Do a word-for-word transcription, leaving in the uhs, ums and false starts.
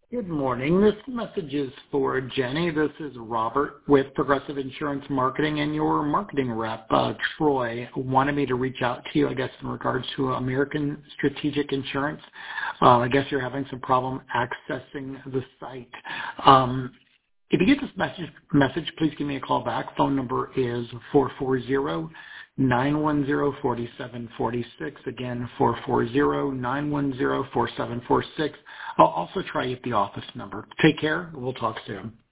Good morning. This message is for Jenny. This is Robert with Progressive Insurance Marketing, and your marketing rep, uh, Troy, wanted me to reach out to you, I guess, in regards to American Strategic Insurance. Uh, I guess you're having some problem accessing the site. Um, if you get this message, message, please give me a call back. Phone number is four four zero, nine one zero, four seven four six. Again, four four zero, nine one zero, four seven four six. I'll also try at the office number. Take care. We'll talk soon.